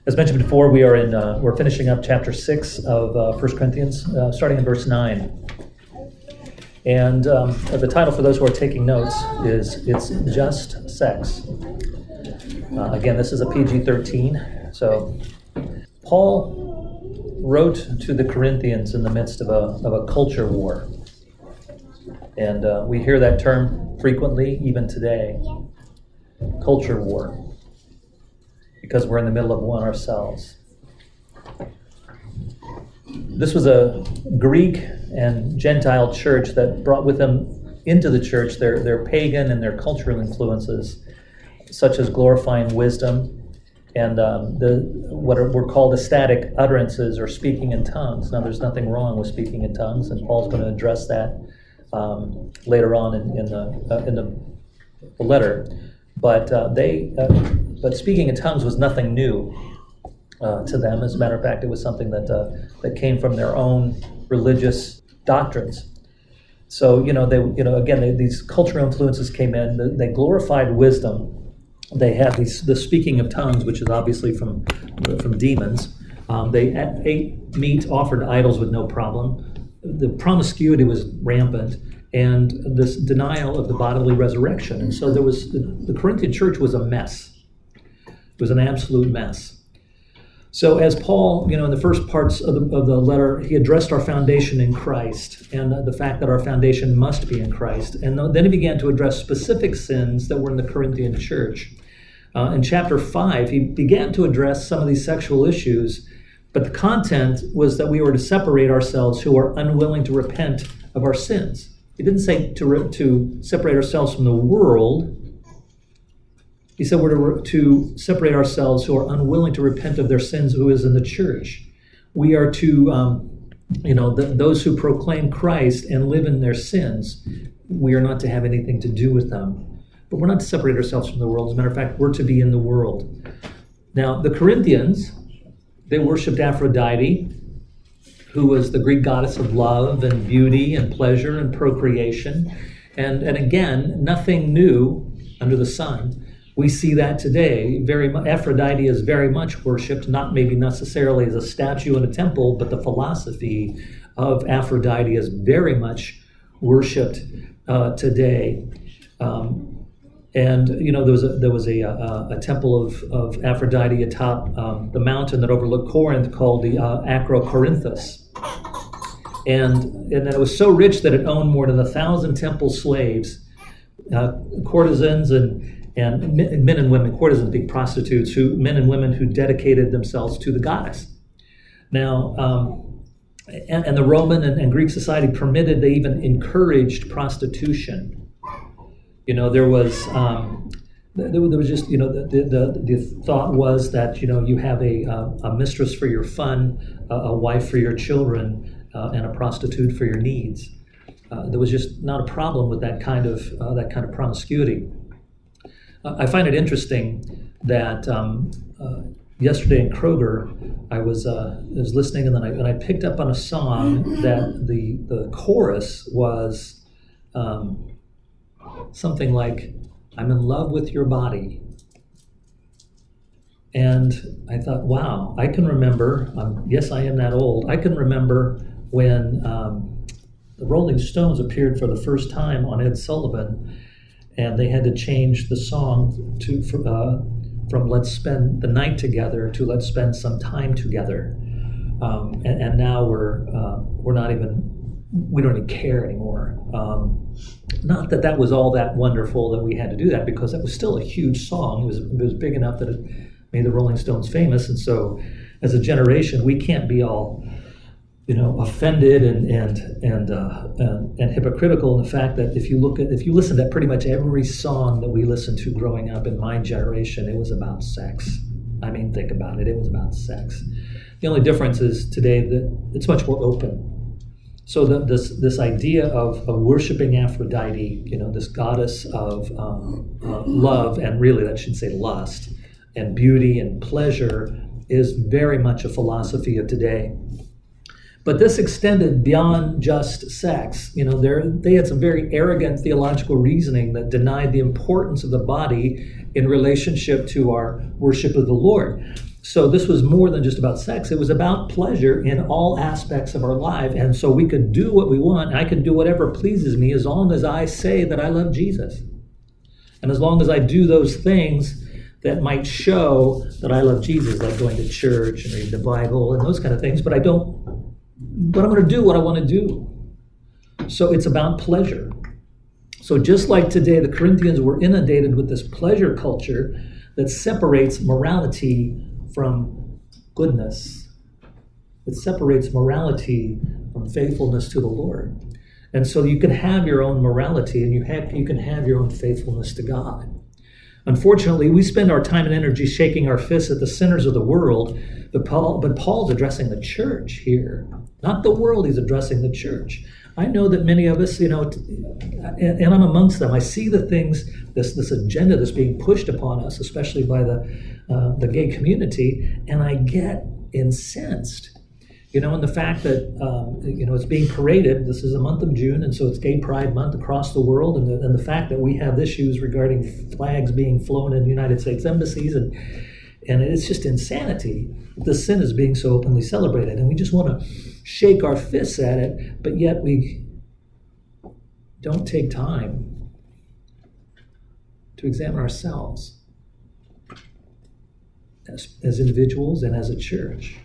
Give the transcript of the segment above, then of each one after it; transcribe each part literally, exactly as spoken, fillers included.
As mentioned before, we are in uh, we're finishing up chapter six of uh, First Corinthians, uh, starting in verse nine. And um, the title for those who are taking notes is "It's Just Sex." Uh, again, this is a P G thirteen. So, Paul wrote to the Corinthians in the midst of a of a culture war, and uh, we hear that term frequently, even today. Culture war. Because we're in the middle of one ourselves. This was a Greek and Gentile church that brought with them into the church their, their pagan and their cultural influences, such as glorifying wisdom and um, the what are, were called ecstatic utterances or speaking in tongues. Now, there's nothing wrong with speaking in tongues, and Paul's going to address that um, later on in, in the uh, in the, the letter. But uh, they. Uh, But speaking in tongues was nothing new uh, to them. As a matter of fact, it was something that uh, that came from their own religious doctrines. So, you know, they, you know, again, they, these cultural influences came in. They glorified wisdom. They had these the speaking of tongues, which is obviously from from demons. Um, they ate meat offered to idols with no problem. The promiscuity was rampant, and this denial of the bodily resurrection. And so there was the, the Corinthian church was a mess. It was an absolute mess. So as Paul, you know, in the first parts of the, of the letter, he addressed our foundation in Christ and the fact that our foundation must be in Christ. And then he began to address specific sins that were in the Corinthian church. Uh, in chapter five, he began to address some of these sexual issues, but the content was that we were to separate ourselves who are unwilling to repent of our sins. He didn't say to, re- to separate ourselves from the world. He said we're to, to separate ourselves who are unwilling to repent of their sins, who is in the church. We are to, um, you know, the, those who proclaim Christ and live in their sins, we are not to have anything to do with them. But we're not to separate ourselves from the world. As a matter of fact, we're to be in the world. Now, the Corinthians, they worshipped Aphrodite, who was the Greek goddess of love and beauty and pleasure and procreation. And, and again, nothing new under the sun. We see that today. Very much, Aphrodite is very much worshipped, not maybe necessarily as a statue in a temple, but the philosophy of Aphrodite is very much worshipped uh, today. Um, and you know, there was a, there was a, a, a temple of, of Aphrodite atop um, the mountain that overlooked Corinth called the uh, Acrocorinthus. And and it was so rich that it owned more than a thousand temple slaves, uh, courtesans, and And men and women, courtesans being prostitutes, who men and women who dedicated themselves to the goddess. Now, um, and, and the Roman and, and Greek society permitted, they even encouraged prostitution. You know, there was, um, there, there was just, you know, the, the the thought was that, you know, you have a a mistress for your fun, a, a wife for your children, uh, and a prostitute for your needs. Uh, there was just not a problem with that kind of uh, that kind of promiscuity. I find it interesting that um, uh, yesterday in Kroger, I was uh, I was listening, and then I and I picked up on a song that the the chorus was um, something like, "I'm in love with your body," and I thought, wow, I can remember. Um, yes, I am that old. I can remember when um, the Rolling Stones appeared for the first time on Ed Sullivan. And they had to change the song to uh, from "Let's Spend the Night Together" to "Let's Spend Some Time Together." Um, and, and now we're uh, we're not even we don't even care anymore. Um, not that that was all that wonderful that we had to do that, because that was still a huge song. It was it was big enough that it made the Rolling Stones famous. And so, as a generation, we can't be all, you know, offended and and and, uh, and and hypocritical in the fact that if you look at if you listen to pretty much every song that we listened to growing up in my generation, it was about sex. I mean, think about it. It was about sex. The only difference is today that it's much more open. So the, this this idea of, of worshiping Aphrodite, you know, this goddess of um, uh, love, and really that should say lust and beauty and pleasure, is very much a philosophy of today. But this extended beyond just sex. You know, they had some very arrogant theological reasoning that denied the importance of the body in relationship to our worship of the Lord. So this was more than just about sex. It was about pleasure in all aspects of our life. And so we could do what we want. I can do whatever pleases me as long as I say that I love Jesus. And as long as I do those things that might show that I love Jesus, like going to church and reading the Bible and those kind of things, but I don't, but I'm going to do what I want to do. So it's about pleasure. So just like today, the Corinthians were inundated with this pleasure culture that separates morality from goodness. It separates morality from faithfulness to the Lord. And so you can have your own morality and you have you can have your own faithfulness to God. Unfortunately, we spend our time and energy shaking our fists at the sinners of the world, but Paul, but Paul's addressing the church here. Not the world, he's addressing the church. I know that many of us, you know, and, and I'm amongst them, I see the things, this, this agenda that's being pushed upon us, especially by the, uh, the gay community, and I get incensed. You know, and the fact that, um, you know, it's being paraded, this is a month of June, and so it's Gay Pride Month across the world, and the, and the fact that we have issues regarding flags being flown in United States embassies, and and it's just insanity. The sin is being so openly celebrated, and we just want to shake our fists at it, but yet we don't take time to examine ourselves as, as individuals and as a church.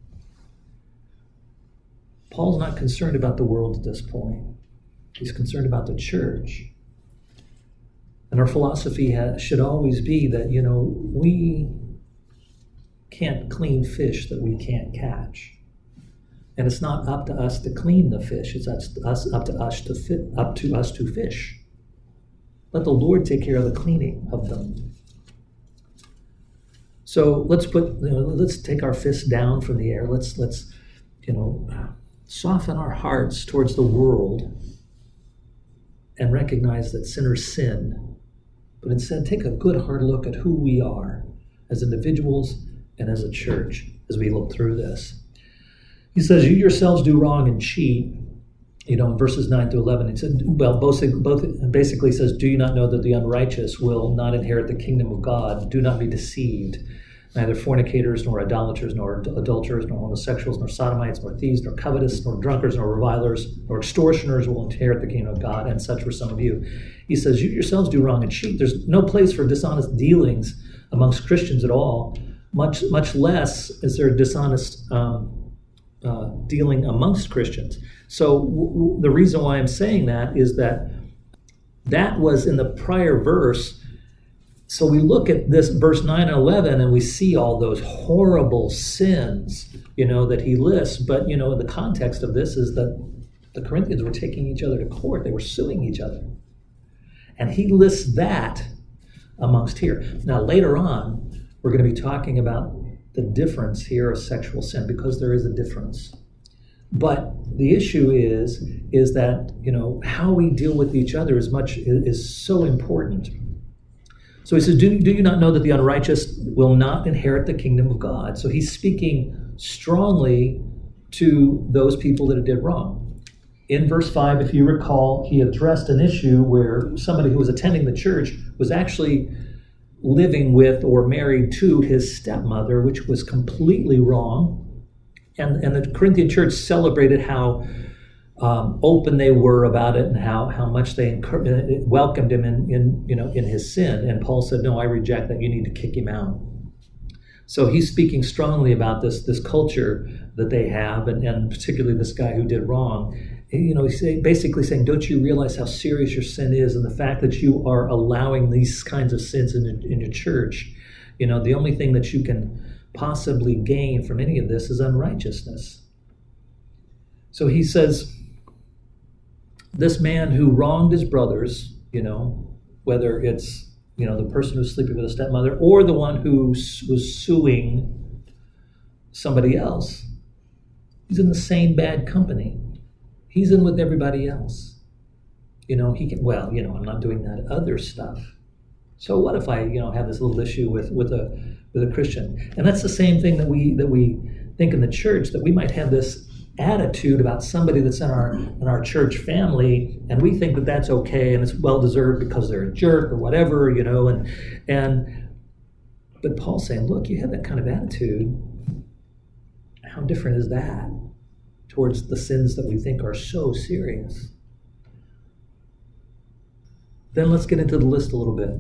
Paul's not concerned about the world at this point. He's concerned about the church. And our philosophy has, should always be that, you know, we can't clean fish that we can't catch. And it's not up to us to clean the fish. It's us, up to us to fit, up to us to fish. Let the Lord take care of the cleaning of them. So let's put, you know, let's take our fists down from the air. Let's let's, you know, soften our hearts towards the world and recognize that sinners sin. But instead, take a good hard look at who we are as individuals and as a church as we look through this. He says, you yourselves do wrong and cheat. You know, in verses nine to eleven, he said, well, both, both basically says, do you not know that the unrighteous will not inherit the kingdom of God? Do not be deceived. Neither fornicators, nor idolaters, nor adulterers, nor homosexuals, nor sodomites, nor thieves, nor covetous, nor drunkards, nor revilers, nor extortioners will inherit the kingdom of God, and such were some of you. He says, you yourselves do wrong and cheat. There's no place for dishonest dealings amongst Christians at all, much much less is there dishonest um, uh, dealing amongst Christians. So w- w- the reason why I'm saying that is that that was in the prior verse. So we look at this verse nine and eleven and we see all those horrible sins, you know, that he lists. But, you know, the context of this is that the Corinthians were taking each other to court. They were suing each other. And he lists that amongst here. Now, later on, we're going to be talking about the difference here of sexual sin, because there is a difference. But the issue is, is that, you know, how we deal with each other is much is so important. So he says, do, do you not know that the unrighteous will not inherit the kingdom of God? So he's speaking strongly to those people that did wrong. In verse five, if you recall, he addressed an issue where somebody who was attending the church was actually living with or married to his stepmother, which was completely wrong. And, and the Corinthian church celebrated how Um, open they were about it and how, how much they encouraged, welcomed him in, in, you know, in his sin. And Paul said, no, I reject that. You need to kick him out. So he's speaking strongly about this, this culture that they have, and, and particularly this guy who did wrong. You know, he's basically saying, don't you realize how serious your sin is, and the fact that you are allowing these kinds of sins in, in your church? You know, the only thing that you can possibly gain from any of this is unrighteousness. So he says, this man who wronged his brothers, you know, whether it's, you know, the person who's sleeping with a stepmother or the one who was suing somebody else, he's in the same bad company. He's in with everybody else. You know, he can, well, you know, I'm not doing that other stuff. So what if I, you know, have this little issue with, with a with a Christian? And that's the same thing that we that we think in the church, that we might have this attitude about somebody that's in our in our church family, and we think that that's okay and it's well deserved because they're a jerk or whatever, you know, and and But Paul's saying, look, you have that kind of attitude. How different is that towards the sins that we think are so serious? Then let's get into the list a little bit.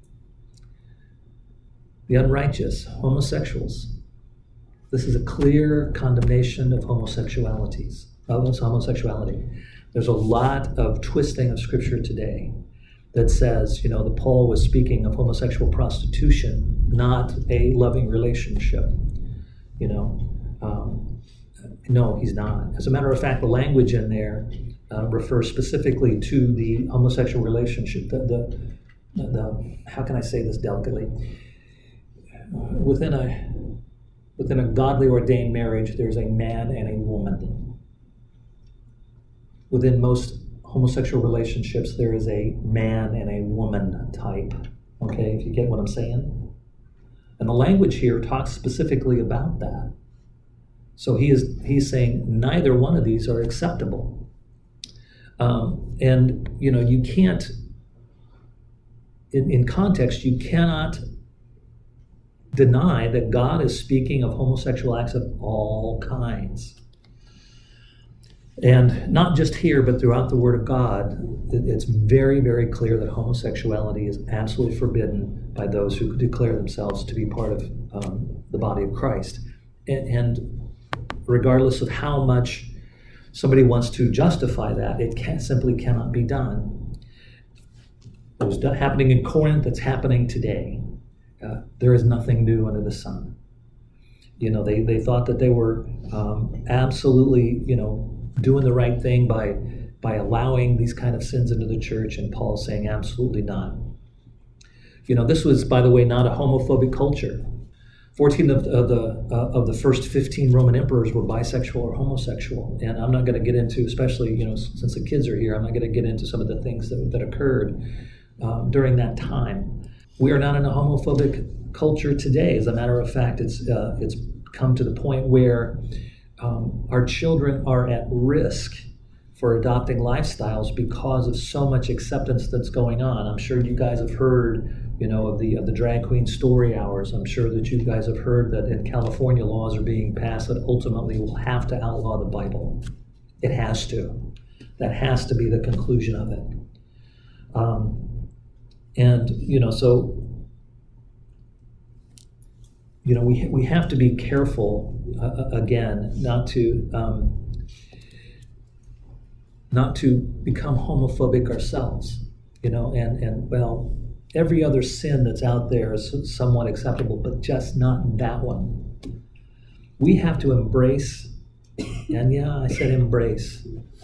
The unrighteous, homosexuals. This is a clear condemnation of homosexualities, of homosexuality. There's a lot of twisting of Scripture today that says, you know, that Paul was speaking of homosexual prostitution, not a loving relationship. You know, um, no, he's not. As a matter of fact, the language in there uh, refers specifically to the homosexual relationship. The, the, the how can I say this delicately? Uh, within a within a godly ordained marriage, there's a man and a woman. Within most homosexual relationships, there is a man and a woman type. Okay, if you get what I'm saying? And the language here talks specifically about that. So he is he's saying neither one of these are acceptable. Um, and, you know, you can't, in, in context, you cannot deny that God is speaking of homosexual acts of all kinds. And not just here, but throughout the Word of God, it's very, very clear that homosexuality is absolutely forbidden by those who declare themselves to be part of um, the body of Christ. And, and regardless of how much somebody wants to justify that, it can, simply cannot be done. It was happening in Corinth, it's happening today. Uh, there is nothing new under the sun. You know, they, they thought that they were um, absolutely, you know, doing the right thing by by allowing these kind of sins into the church, and Paul's saying absolutely not. You know, this was, by the way, not a homophobic culture. fourteen of, of the uh, of the first fifteen Roman emperors were bisexual or homosexual, and I'm not going to get into, especially, you know, since the kids are here, I'm not going to get into some of the things that, that occurred um, during that time. We are not in a homophobic culture today. As a matter of fact, it's uh, it's come to the point where Um, our children are at risk for adopting lifestyles because of so much acceptance that's going on. I'm sure you guys have heard, you know, of the of the drag queen story hours. I'm sure that you guys have heard that in California laws are being passed that ultimately will have to outlaw the Bible. It has to. That has to be the conclusion of it. Um, and you know, so you know, we we have to be careful. Uh, again, not to um, not to become homophobic ourselves, you know, and, and well, every other sin that's out there is somewhat acceptable, but just not that one. We have to embrace, and yeah, I said embrace,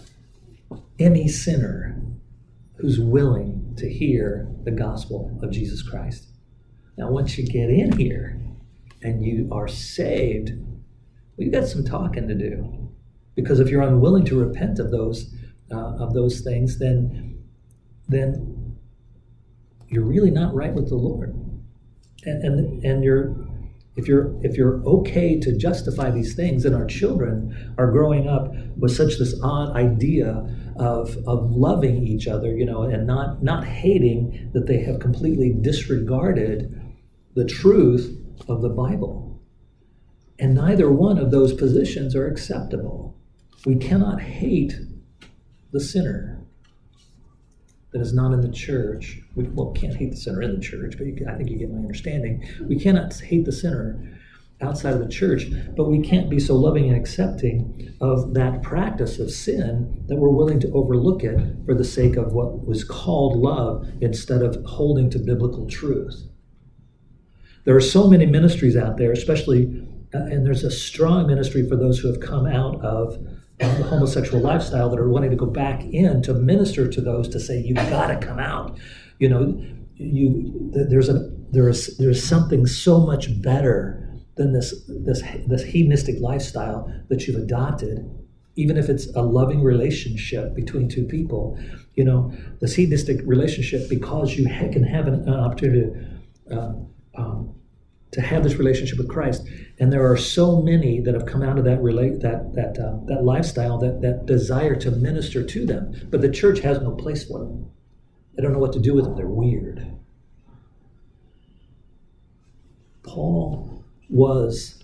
any sinner who's willing to hear the gospel of Jesus Christ. Now, once you get in here and you are saved, we've got some talking to do, because if you're unwilling to repent of those uh, of those things, then then you're really not right with the Lord. And and and you're if you're if you're okay to justify these things, then our children are growing up with such this odd idea of of loving each other, you know, and not not hating that they have completely disregarded the truth of the Bible. And neither one of those positions are acceptable. We cannot hate the sinner that is not in the church. We well, can't hate the sinner in the church, but you, I think you get my understanding. We cannot hate the sinner outside of the church, but we can't be so loving and accepting of that practice of sin that we're willing to overlook it for the sake of what was called love instead of holding to biblical truth. There are so many ministries out there, especially Uh, and there's a strong ministry for those who have come out of uh, the homosexual lifestyle that are wanting to go back in to minister to those, to say, you've got to come out. You know, you there's a there is there's something so much better than this this this hedonistic lifestyle that you've adopted, even if it's a loving relationship between two people. You know, this hedonistic relationship, because you ha- can have an, an opportunity to uh, um, to have this relationship with Christ, and there are so many that have come out of that relate that that uh, that lifestyle, that that desire to minister to them, but the church has no place for them. They don't know what to do with them. They're weird. Paul was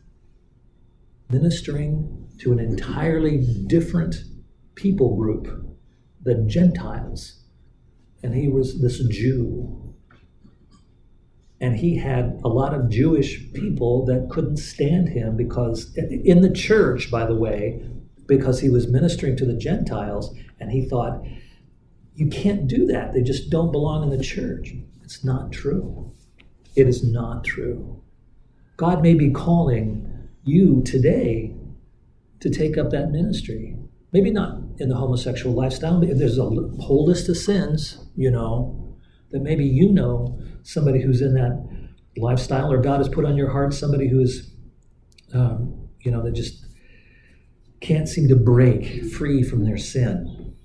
ministering to an entirely different people group, the Gentiles. And he was this Jew. And he had a lot of Jewish people that couldn't stand him because, in the church, by the way, because he was ministering to the Gentiles, and he thought, you can't do that. They just don't belong in the church. It's not true. It is not true. God may be calling you today to take up that ministry. Maybe not in the homosexual lifestyle. There's a whole list of sins, you know, that maybe you know somebody who's in that lifestyle, or God has put on your heart somebody who is, um, you know, that just can't seem to break free from their sin.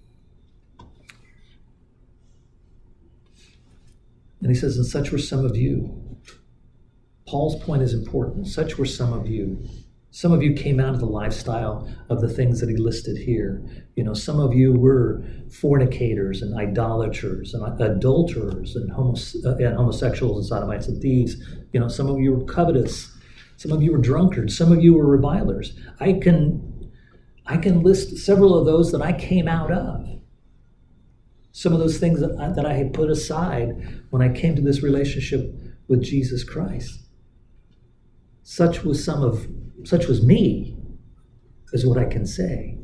And he says, and such were some of you. Paul's point is important. Such were some of you. Some of you came out of the lifestyle of the things that he listed here. You know, some of you were fornicators and idolaters and adulterers and, homos- uh, and homosexuals and sodomites and thieves. You know, some of you were covetous. Some of you were drunkards. Some of you were revilers. I can, I can list several of those that I came out of. Some of those things that I, that I had put aside when I came to this relationship with Jesus Christ. Such was some of Such was me, is what I can say.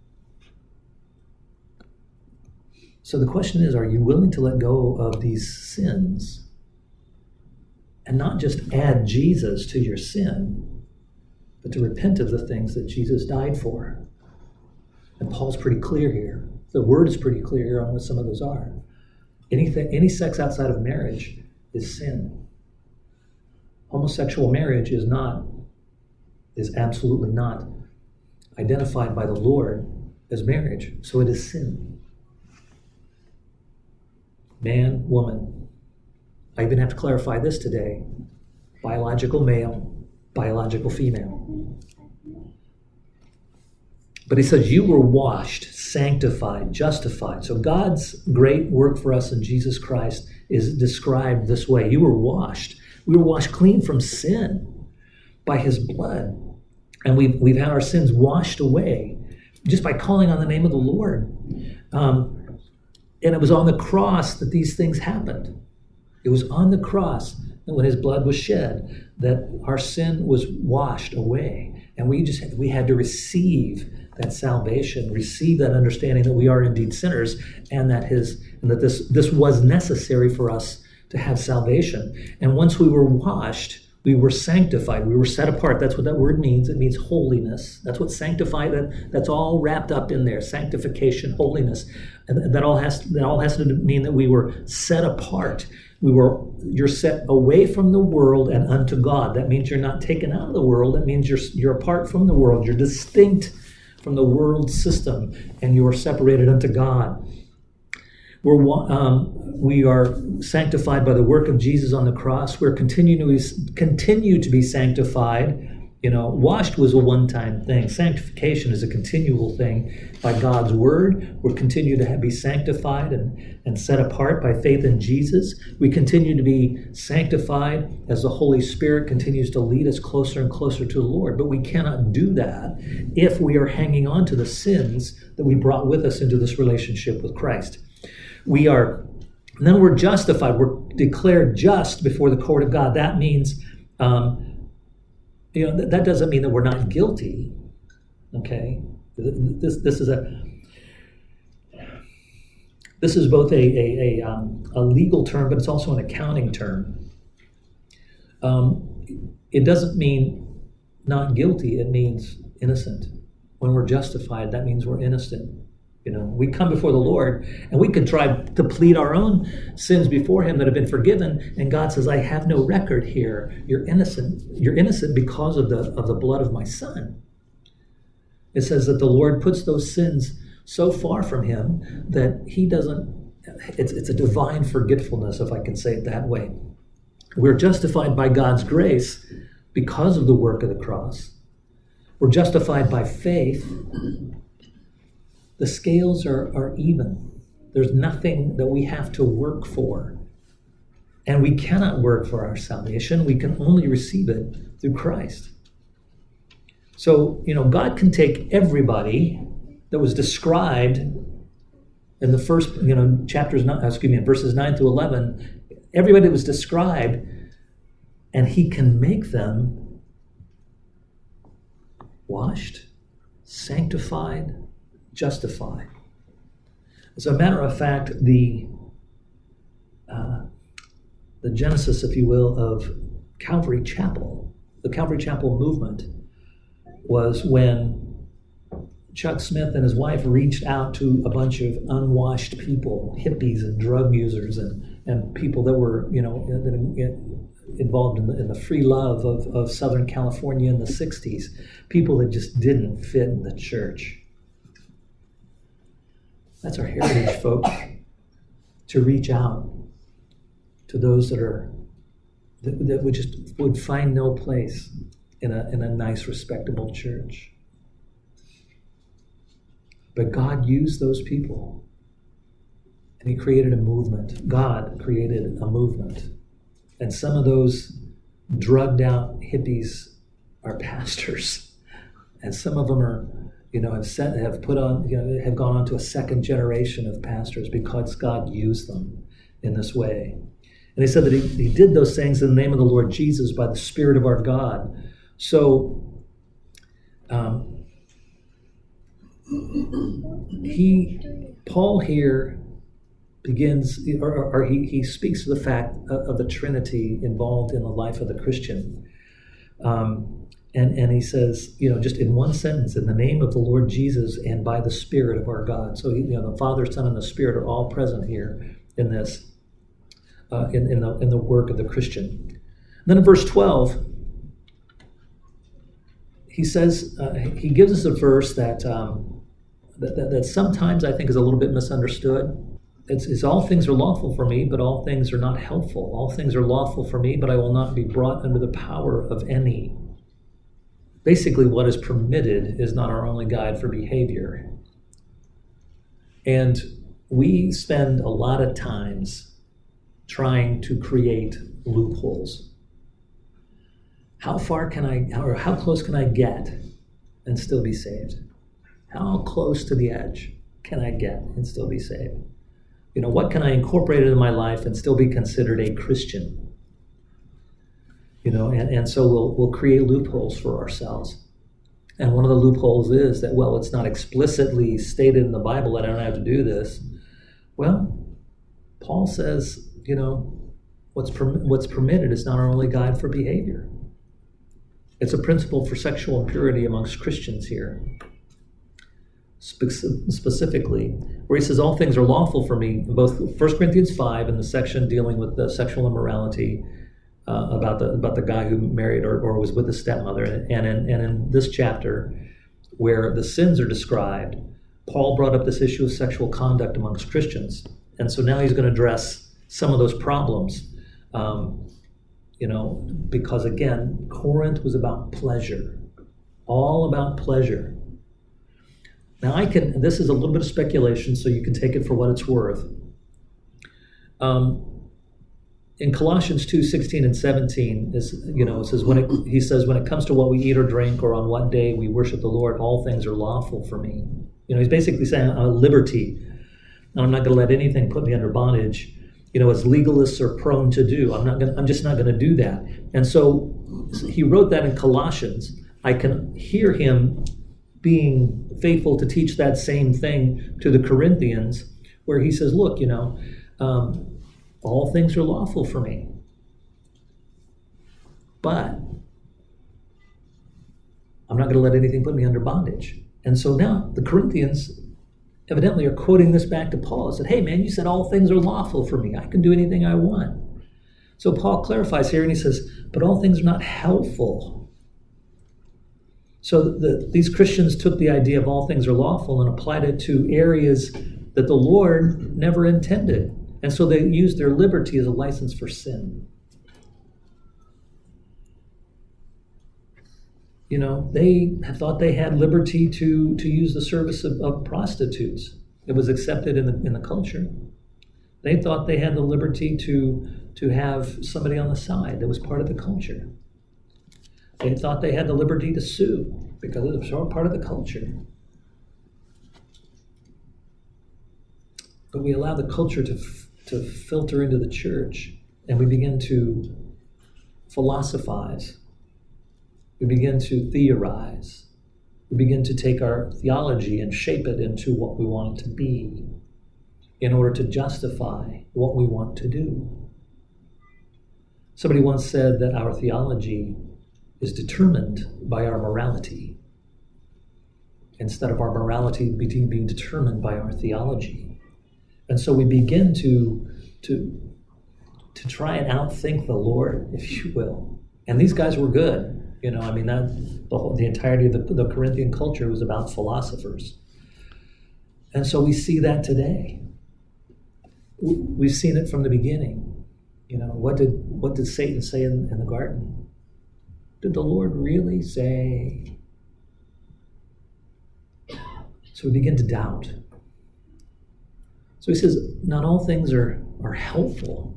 So the question is, are you willing to let go of these sins and not just add Jesus to your sin, but to repent of the things that Jesus died for? And Paul's pretty clear here. The word is pretty clear here on what some of those are. Anything, any sex outside of marriage is sin. Homosexual marriage is not is absolutely not identified by the Lord as marriage. So it is sin. Man, woman. I even have to clarify this today. Biological male, biological female. But he says, you were washed, sanctified, justified. So God's great work for us in Jesus Christ is described this way. You were washed. We were washed clean from sin by his blood. And we've, we've had our sins washed away just by calling on the name of the Lord. Um, and it was on the cross that these things happened. It was on the cross that when his blood was shed that our sin was washed away. And we just we had to receive that salvation, receive that understanding that we are indeed sinners, and that his and that this this was necessary for us to have salvation. And once we were washed, we were sanctified. We were set apart. That's what that word means. It means holiness. That's what sanctified. That that's all wrapped up in there. Sanctification, holiness. And that all has that all has to mean that we were set apart. We were you're set away from the world and unto God. That means you're not taken out of the world. That means you're you're apart from the world. You're distinct from the world system, and you are separated unto God. We're, um, we are sanctified by the work of Jesus on the cross. We're continuing to continue to be sanctified. You know, washed was a one-time thing. Sanctification is a continual thing by God's word. We're continue to have, be sanctified and, and set apart by faith in Jesus. We continue to be sanctified as the Holy Spirit continues to lead us closer and closer to the Lord. But we cannot do that if we are hanging on to the sins that we brought with us into this relationship with Christ. We are, and then we're justified. We're declared just before the court of God. That means, um, you know, th- that doesn't mean that we're not guilty. Okay, this this is a this is both a a a, um, a legal term, but it's also an accounting term. Um, it doesn't mean not guilty. It means innocent. When we're justified, that means we're innocent. You know, we come before the Lord and we can try to plead our own sins before him that have been forgiven. And God says, I have no record here. You're innocent. You're innocent because of the of the blood of my son. It says that the Lord puts those sins so far from him that he doesn't, it's, it's a divine forgetfulness, if I can say it that way. We're justified by God's grace because of the work of the cross. We're justified by faith. The scales are, are even. There's nothing that we have to work for. And we cannot work for our salvation. We can only receive it through Christ. So, you know, God can take everybody that was described in the first, you know, chapters, excuse me, in verses nine through eleven, everybody that was described, and he can make them washed, sanctified, justified. As a matter of fact, the uh, the genesis, if you will, of Calvary Chapel, the Calvary Chapel movement, was when Chuck Smith and his wife reached out to a bunch of unwashed people, hippies and drug users, and, and people that were, you know, involved in the, in the free love of, of Southern California in the sixties, people that just didn't fit in the church. That's our heritage, folks, to reach out to those that are that, that would just would find no place in a in a nice, respectable church. But God used those people, and he created a movement. God created a movement. And some of those drugged out hippies are pastors. And some of them are, you know, have set, have put on, you know, have gone on to a second generation of pastors because God used them in this way. And he said that he, he did those things in the name of the Lord Jesus by the Spirit of our God. So, um, he, Paul here begins, or, or he, he speaks to the fact of, of the Trinity involved in the life of the Christian. Um, and, and he says, you know, just in one sentence, in the name of the Lord Jesus and by the Spirit of our God. So, you know, the Father, Son, and the Spirit are all present here in this, uh, in, in, the, in the work of the Christian. And then in verse twelve, he says, uh, he gives us a verse that, um, that, that that sometimes I think is a little bit misunderstood. It's, it's all things are lawful for me, but all things are not helpful. All things are lawful for me, but I will not be brought under the power of any. Basically, what is permitted is not our only guide for behavior. And we spend a lot of times trying to create loopholes. How far can I, or how close can I get and still be saved? How close to the edge can I get and still be saved? You know, what can I incorporate into my life and still be considered a Christian? You know, and, and so we'll we'll create loopholes for ourselves. And one of the loopholes is that, well, it's not explicitly stated in the Bible that I don't have to do this. Well, Paul says, you know, what's perm- what's permitted is not our only guide for behavior. It's a principle for sexual impurity amongst Christians here. Spe- specifically, where he says all things are lawful for me, both First Corinthians five and the section dealing with the sexual immorality, uh, about the about the guy who married or, or was with his stepmother, and in, and in this chapter where the sins are described, Paul brought up this issue of sexual conduct amongst Christians, and so now he's going to address some of those problems, um, you know, because again, Corinth was about pleasure, all about pleasure. Now I can, this is a little bit of speculation, so you can take it for what it's worth. Um, in Colossians two, sixteen and seventeen, is, you know, it says when it, he says, when it comes to what we eat or drink or on what day we worship the Lord, all things are lawful for me. You know, he's basically saying I'm at liberty, and I'm not going to let anything put me under bondage, you know, as legalists are prone to do. I'm not going I'm just not going to do that. And so he wrote that in Colossians. I can hear him being faithful to teach that same thing to the Corinthians, where he says, look, you know, um, all things are lawful for me, but I'm not going to let anything put me under bondage. And so now the Corinthians evidently are quoting this back to Paul and said, hey man, you said all things are lawful for me. I can do anything I want. So Paul clarifies here and he says, but all things are not helpful. So the, these Christians took the idea of all things are lawful and applied it to areas that the Lord never intended. And so they used their liberty as a license for sin. You know, they thought they had liberty to, to use the service of, of prostitutes. It was accepted in the, in the culture. They thought they had the liberty to, to have somebody on the side that was part of the culture. They thought they had the liberty to sue because it was all part of the culture. But we allow the culture to, to filter into the church, and we begin to philosophize. We begin to theorize. We begin to take our theology and shape it into what we want it to be in order to justify what we want to do. Somebody once said that our theology is determined by our morality instead of our morality being, being determined by our theology. And so we begin to, to, to try and outthink the Lord, if you will. And these guys were good. You know, I mean, that, the, whole, the entirety of the, the Corinthian culture was about philosophers. And so we see that today. We've seen it from the beginning. You know, what did what did Satan say in, in the garden? Did the Lord really say? So we begin to doubt. So he says, not all things are, are helpful.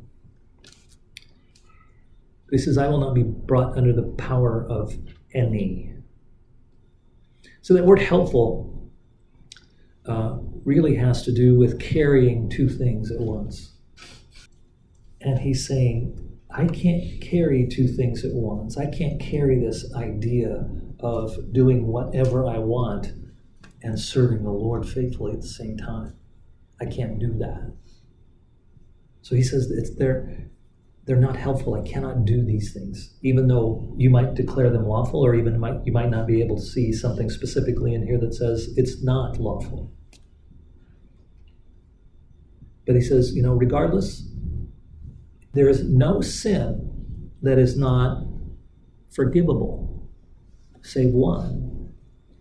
He says, I will not be brought under the power of any. So that word helpful uh, really has to do with carrying two things at once. And he's saying, I can't carry two things at once. I can't carry this idea of doing whatever I want and serving the Lord faithfully at the same time. I can't do that. So he says it's they're, they're not helpful. I cannot do these things, even though you might declare them lawful, or even might, you might not be able to see something specifically in here that says it's not lawful. But he says, you know, regardless, there is no sin that is not forgivable, save one.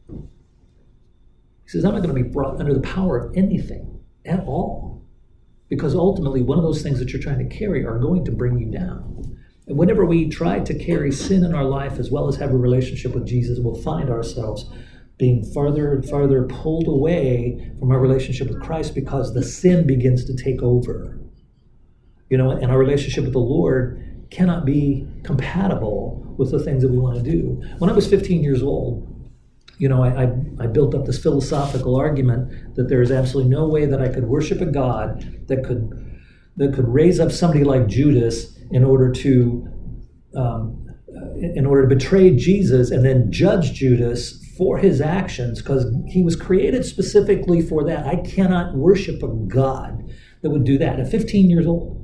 He says, I'm not going to be brought under the power of anything at all, because ultimately one of those things that you're trying to carry are going to bring you down. And whenever we try to carry sin in our life as well as have a relationship with Jesus, we'll find ourselves being farther and farther pulled away from our relationship with Christ because the sin begins to take over. You know, and our relationship with the Lord cannot be compatible with the things that we want to do. When I was fifteen years old, you know, I, I, I built up this philosophical argument that there is absolutely no way that I could worship a God that could that could raise up somebody like Judas in order to um, in order to betray Jesus and then judge Judas for his actions, because he was created specifically for that. I cannot worship a God that would do that. At fifteen years old,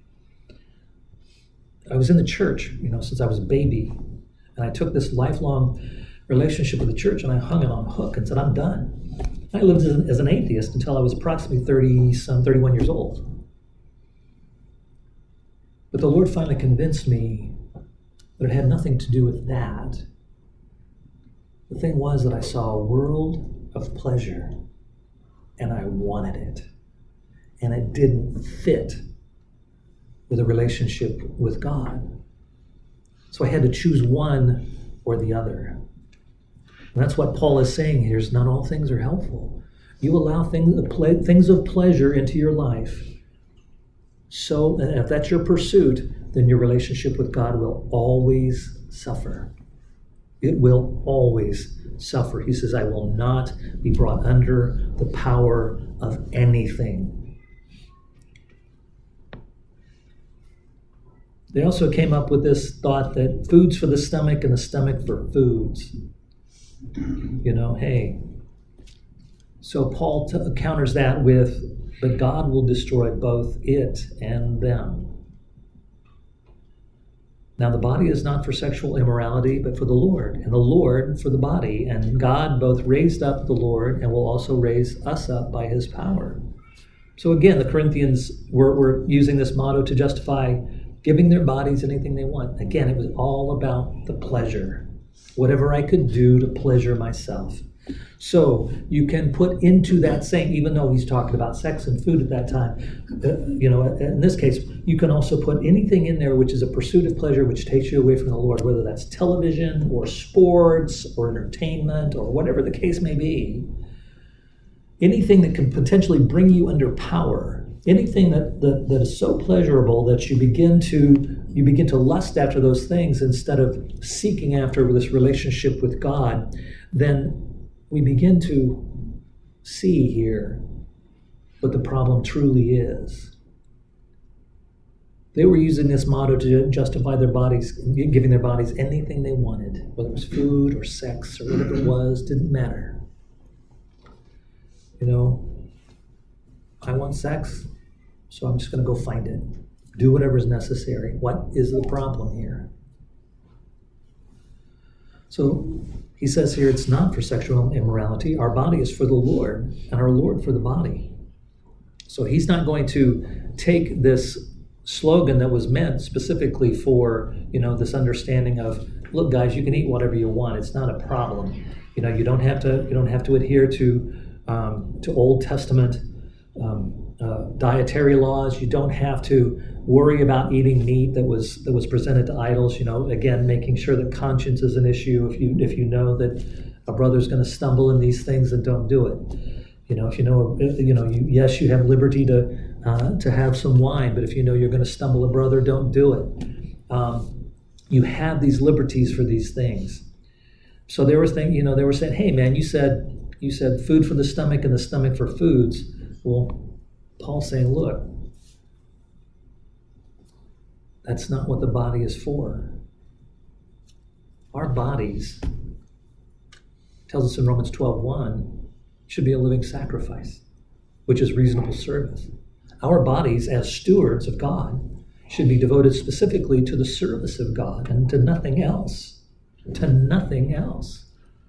I was in the church, you know, since I was a baby, and I took this lifelong relationship with the church and I hung it on hook and said, I'm done. I lived as an, as an atheist until I was approximately thirty, some thirty-one years old. But the Lord finally convinced me that it had nothing to do with that. The thing was that I saw a world of pleasure and I wanted it. And it didn't fit with a relationship with God. So I had to choose one or the other. And that's what Paul is saying here, is not all things are helpful. You allow things of, ple- things of pleasure into your life. So and if that's your pursuit, then your relationship with God will always suffer. It will always suffer. He says, I will not be brought under the power of anything. They also came up with this thought that food's for the stomach and the stomach for foods. You know, hey. So Paul t- counters that with, but God will destroy both it and them. Now, the body is not for sexual immorality, but for the Lord, and the Lord for the body. And God both raised up the Lord and will also raise us up by his power. So again, the Corinthians were, were using this motto to justify giving their bodies anything they want. Again, it was all about the pleasure. Whatever I could do to pleasure myself. So you can put into that saying, even though he's talking about sex and food at that time, uh, you know, in this case, you can also put anything in there which is a pursuit of pleasure, which takes you away from the Lord, whether that's television or sports or entertainment or whatever the case may be. Anything that can potentially bring you under power anything that, that, that is so pleasurable that you begin to you begin to lust after those things instead of seeking after this relationship with God, then we begin to see here what the problem truly is. They were using this motto to justify their bodies, giving their bodies anything they wanted, whether it was food or sex or whatever it was, didn't matter. You know, I want sex, so I'm just going to go find it. Do whatever is necessary. What is the problem here? So he says here it's not for sexual immorality. Our body is for the Lord, and our Lord for the body. So he's not going to take this slogan that was meant specifically for, you know, this understanding of, look, guys, you can eat whatever you want. It's not a problem. You know, you don't have to. You don't have to adhere to um, to Old Testament um, uh, dietary laws. You don't have to worry about eating meat that was that was presented to idols. You know, again, making sure that conscience is an issue. If you if you know that a brother's going to stumble in these things, then don't do it. You know, if you know, you know, you, yes, you have liberty to uh, to have some wine, but if you know you're going to stumble a brother, don't do it. Um, you have these liberties for these things. So they were thinking, you know, they were saying, hey, man, you said you said food for the stomach and the stomach for foods. Well, Paul's saying, look, that's not what the body is for. Our bodies, tells us in Romans twelve one, should be a living sacrifice, which is reasonable service. Our bodies, as stewards of God, should be devoted specifically to the service of God and to nothing else. To nothing else.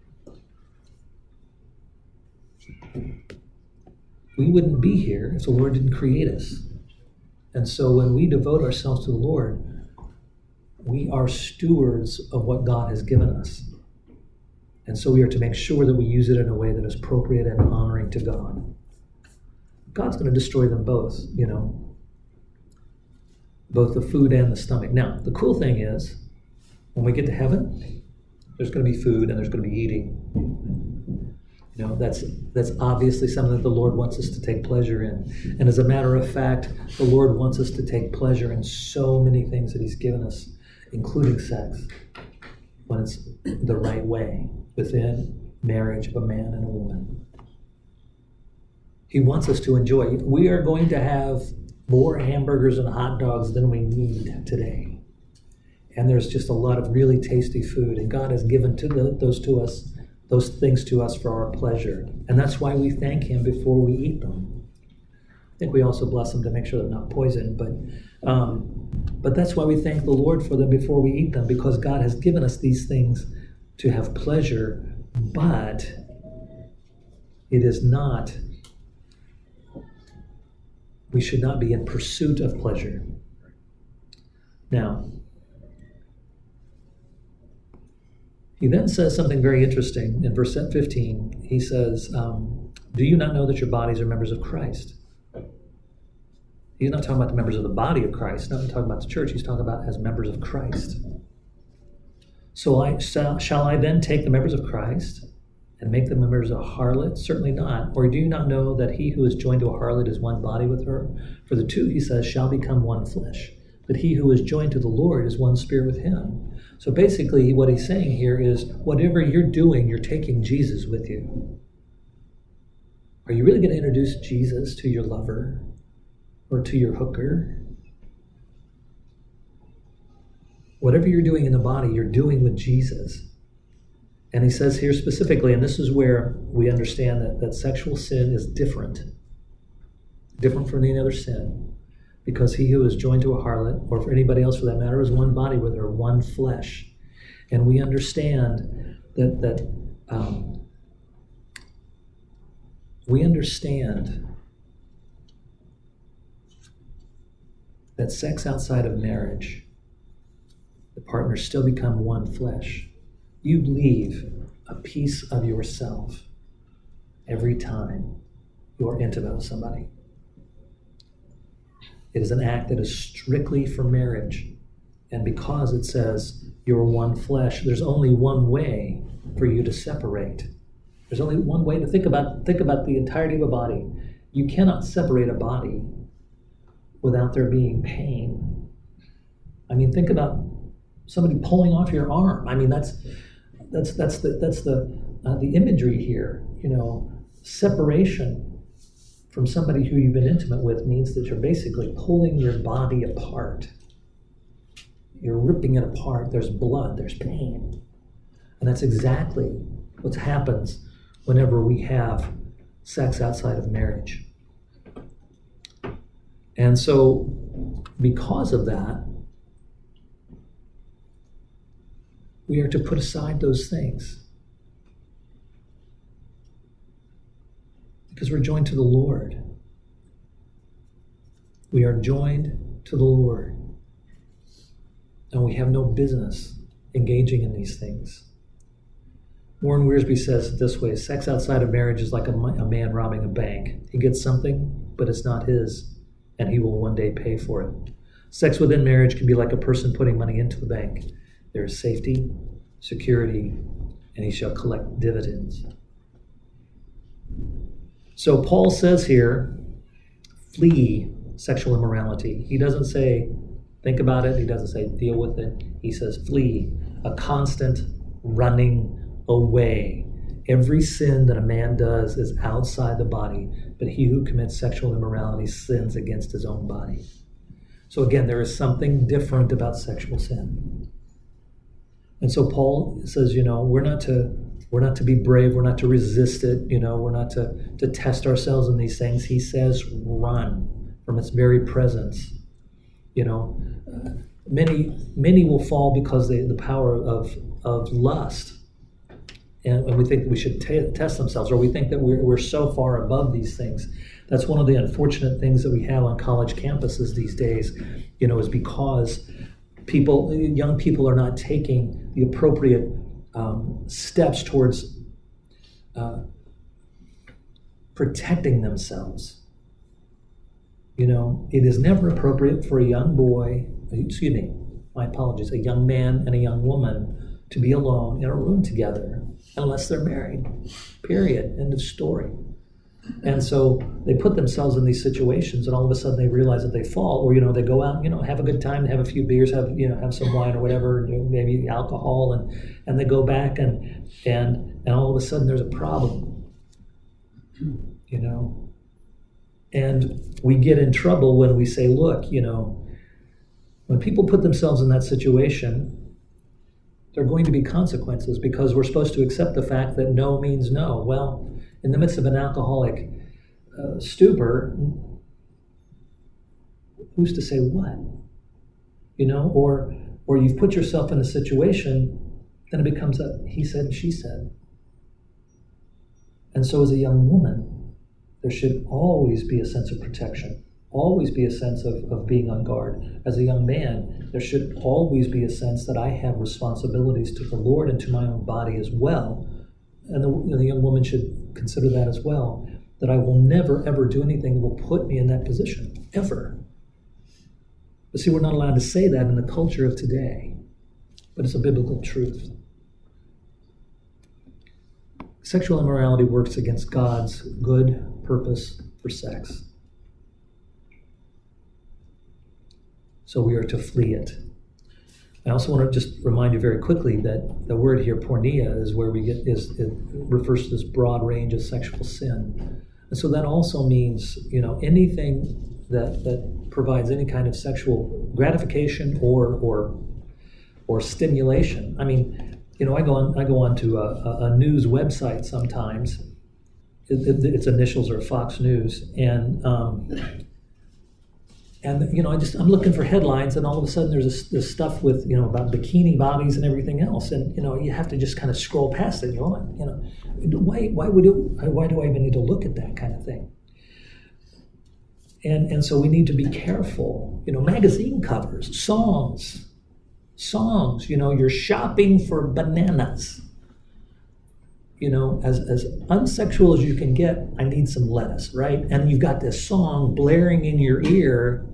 We wouldn't be here if the Lord didn't create us. And so when we devote ourselves to the Lord, we are stewards of what God has given us. And so we are to make sure that we use it in a way that is appropriate and honoring to God. God's going to destroy them both, you know, both the food and the stomach. Now, the cool thing is, when we get to heaven, there's going to be food and there's going to be eating. You know, that's that's obviously something that the Lord wants us to take pleasure in. And as a matter of fact, the Lord wants us to take pleasure in so many things that He's given us, including sex, when it's the right way, within marriage of a man and a woman. He wants us to enjoy. We are going to have more hamburgers and hot dogs than we need today. And there's just a lot of really tasty food, and God has given to the, those to us, those things to us for our pleasure. And that's why we thank Him before we eat them. I think we also bless them to make sure they're not poisoned, but um, but that's why we thank the Lord for them before we eat them, because God has given us these things to have pleasure, but it is not, we should not be in pursuit of pleasure. Now, he then says something very interesting in verse fifteen. He says, um, do you not know that your bodies are members of Christ? He's not talking about the members of the body of Christ, not talking about the church. He's talking about as members of Christ. So I, shall, shall I then take the members of Christ and make them members of a harlot? Certainly not. Or do you not know that he who is joined to a harlot is one body with her? For the two, he says, shall become one flesh. But he who is joined to the Lord is one spirit with him. So basically what he's saying here is, whatever you're doing, you're taking Jesus with you. Are you really going to introduce Jesus to your lover or to your hooker? Whatever you're doing in the body, you're doing with Jesus. And he says here specifically, and this is where we understand that, that sexual sin is different, different from any other sin, because he who is joined to a harlot, or for anybody else for that matter, is one body with her, one flesh. And we understand that, that um, we understand that sex outside of marriage, the partners still become one flesh. You leave a piece of yourself every time you are intimate with somebody. It is an act that is strictly for marriage. And because it says you're one flesh, there's only one way for you to separate. There's only one way to think about think about the entirety of a body. You cannot separate a body without there being pain. I mean, think about somebody pulling off your arm. I mean, that's that's that's the that's the uh, the imagery here. You know, separation from somebody who you've been intimate with means that you're basically pulling your body apart. You're ripping it apart. There's blood. There's pain, and that's exactly what happens whenever we have sex outside of marriage. And so, because of that, we are to put aside those things. Because we're joined to the Lord. We are joined to the Lord. And we have no business engaging in these things. Warren Wiersbe says it this way: sex outside of marriage is like a, a man robbing a bank. He gets something, but it's not his, and he will one day pay for it. Sex within marriage can be like a person putting money into the bank. There is safety, security, and he shall collect dividends. So Paul says here, flee sexual immorality. He doesn't say, think about it. He doesn't say, deal with it. He says, flee, a constant running away. Every sin that a man does is outside the body, but he who commits sexual immorality sins against his own body. So again, there is something different about sexual sin. And so Paul says, you know, we're not to we're not to be brave, we're not to resist it, you know, we're not to, to test ourselves in these things. He says, run from its very presence. You know, uh, many many will fall because they the power of of lust. And, and we think we should t- test themselves, or we think that we're, we're so far above these things. That's one of the unfortunate things that we have on college campuses these days, you know, is because people, young people are not taking the appropriate um, steps towards uh, protecting themselves. You know, it is never appropriate for a young boy, excuse me, my apologies, a young man and a young woman to be alone in a room together unless they're married, period, end of story. And so they put themselves in these situations, and all of a sudden they realize that they fall, or, you know, they go out, you know, have a good time, have a few beers, have, you know, have some wine or whatever, you know, maybe alcohol, and, and they go back and, and, and all of a sudden there's a problem, you know. And we get in trouble when we say, look, you know, when people put themselves in that situation, there are going to be consequences, because we're supposed to accept the fact that no means no. Well, in the midst of an alcoholic uh, stupor, who's to say what? You know, or or you've put yourself in a situation, then it becomes a he said and she said. And so as a young woman, there should always be a sense of protection, always be a sense of, of being on guard. As a young man, there should always be a sense that I have responsibilities to the Lord and to my own body as well. And the, you know, the young woman should consider that as well, that I will never, ever do anything that will put me in that position, ever. But see, we're not allowed to say that in the culture of today, but it's a biblical truth. Sexual immorality works against God's good purpose for sex. So we are to flee it. I also want to just remind you very quickly that the word here, porneia, is where we get is it refers to this broad range of sexual sin. And so that also means, you know, anything that that provides any kind of sexual gratification or or or stimulation. I mean, you know, I go on I go on to a, a news website sometimes. It, it, its initials are Fox News, and um, And, you know, I just, I'm looking for headlines, and all of a sudden there's this, this stuff with, you know, about bikini bodies and everything else. And, you know, you have to just kind of scroll past it. You know, you know, why, why would it, why do I even need to look at that kind of thing? And, and so we need to be careful. You know, magazine covers, songs, songs, you know, you're shopping for bananas. You know, as, as unsexual as you can get, I need some lettuce, right? And you've got this song blaring in your ear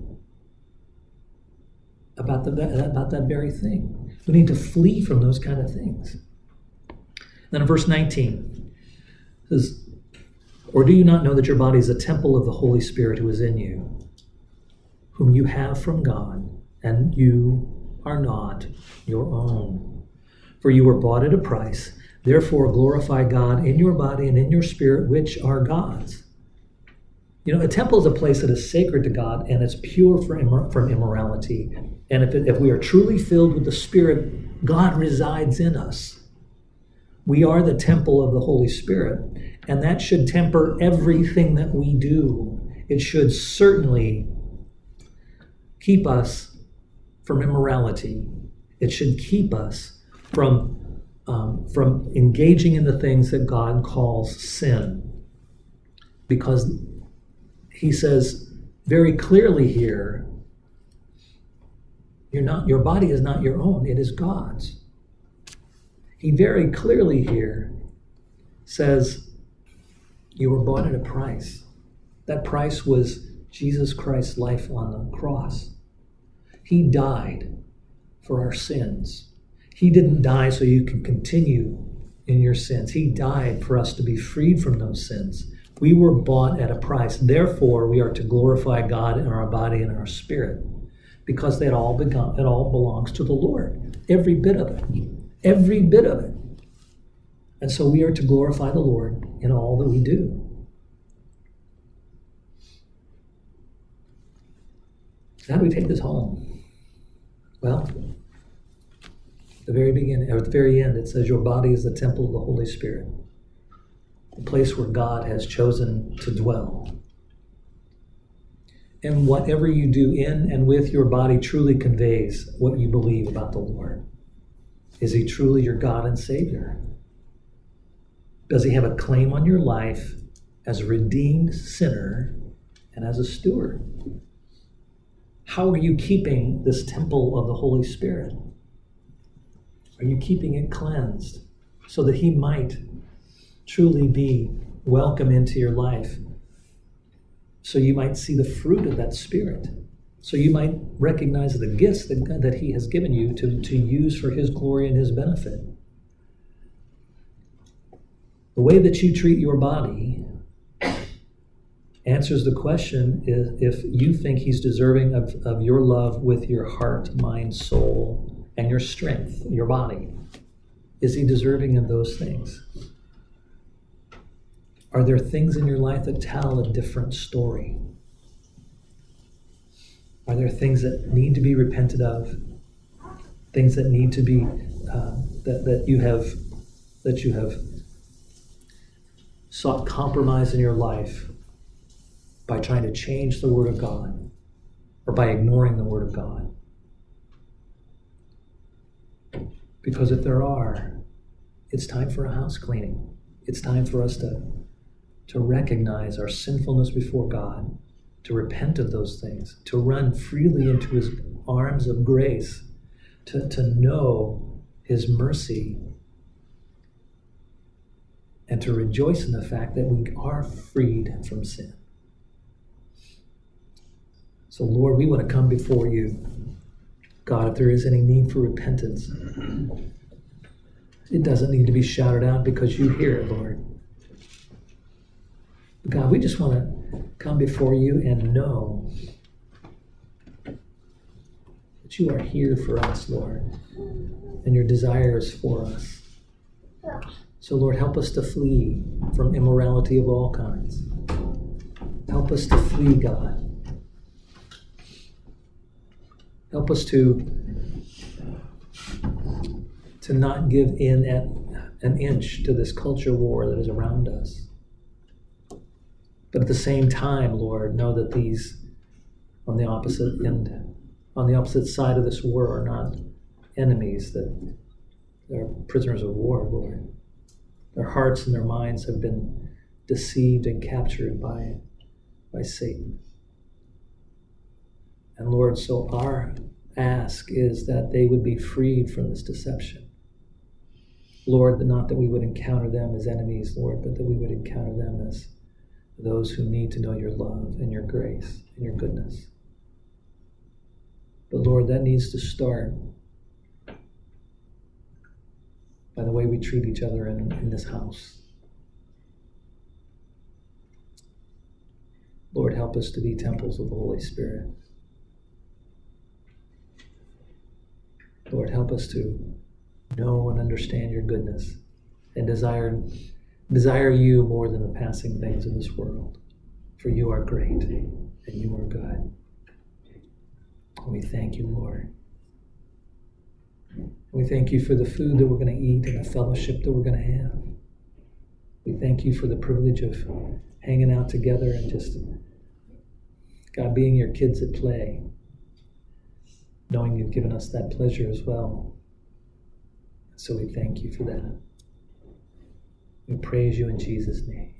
about the about that very thing. We need to flee from those kind of things. Then in verse nineteen, it says, or do you not know that your body is a temple of the Holy Spirit who is in you, whom you have from God, and you are not your own. For you were bought at a price. Therefore glorify God in your body and in your spirit, which are God's. You know, a temple is a place that is sacred to God, and it's pure from, from immorality. And if, it, if we are truly filled with the Spirit, God resides in us. We are the temple of the Holy Spirit, and that should temper everything that we do. It should certainly keep us from immorality. It should keep us from, um, from engaging in the things that God calls sin. Because he says very clearly here, you're not, your body is not your own, it is God's. He very clearly here says, you were bought at a price. That price was Jesus Christ's life on the cross. He died for our sins. He didn't die so you can continue in your sins. He died for us to be freed from those sins. We were bought at a price. Therefore, we are to glorify God in our body and our spirit, because that all begun, it all belongs to the Lord. Every bit of it. Every bit of it. And so we are to glorify the Lord in all that we do. So how do we take this home? Well, at the very beginning, or at the very end, it says your body is the temple of the Holy Spirit, the place where God has chosen to dwell. And whatever you do in and with your body truly conveys what you believe about the Lord. Is he truly your God and Savior? Does he have a claim on your life as a redeemed sinner and as a steward? How are you keeping this temple of the Holy Spirit? Are you keeping it cleansed so that he might truly be welcome into your life? So you might see the fruit of that Spirit. So you might recognize the gifts that, that he has given you to, to use for his glory and his benefit. The way that you treat your body answers the question is if you think he's deserving of, of your love with your heart, mind, soul, and your strength, your body. Is he deserving of those things? Are there things in your life that tell a different story? Are there things that need to be repented of? Things that need to be uh, that that you have that you have sought compromise in your life by trying to change the Word of God or by ignoring the Word of God? Because if there are, it's time for a house cleaning. It's time for us to, to recognize our sinfulness before God, to repent of those things, to run freely into his arms of grace, to, to know his mercy, and to rejoice in the fact that we are freed from sin. So, Lord, we want to come before you. God, if there is any need for repentance, it doesn't need to be shouted out because you hear it, Lord. God, we just want to come before you and know that you are here for us, Lord, and your desire is for us. So, Lord, help us to flee from immorality of all kinds. Help us to flee, God. Help us to, to not give in at an inch to this culture war that is around us. But at the same time, Lord, know that these on the opposite end, on the opposite side of this war are not enemies, that they're prisoners of war, Lord. Their hearts and their minds have been deceived and captured by, by Satan. And Lord, so our ask is that they would be freed from this deception. Lord, not that we would encounter them as enemies, Lord, but that we would encounter them as those who need to know your love and your grace and your goodness. But Lord, that needs to start by the way we treat each other in, in this house. Lord, help us to be temples of the Holy Spirit. Lord, help us to know and understand your goodness and desire, desire you more than the passing things of this world. For you are great and you are good. And we thank you, Lord. We thank you for the food that we're going to eat and the fellowship that we're going to have. We thank you for the privilege of hanging out together and just, God, being your kids at play, knowing you've given us that pleasure as well. So we thank you for that. We praise you in Jesus' name.